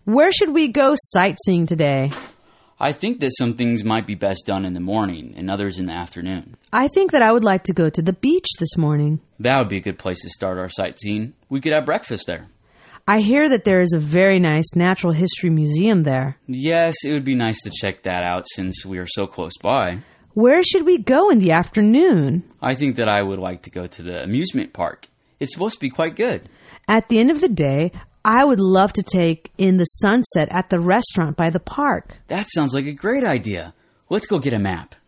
Where should we go sightseeing today? I think that some things might be best done in the morning and others in the afternoon. I think that I would like to go to the beach this morning. That would be a good place to start our sightseeing. We could have breakfast there. I hear that there is a very nice natural history museum there. Yes, it would be nice to check that out since we are so close by. Where should we go in the afternoon? I think that I would like to go to the amusement park. It's supposed to be quite good. At the end of the day, I would love to take in the sunset at the restaurant by the park. That sounds like a great idea. Let's go get a map.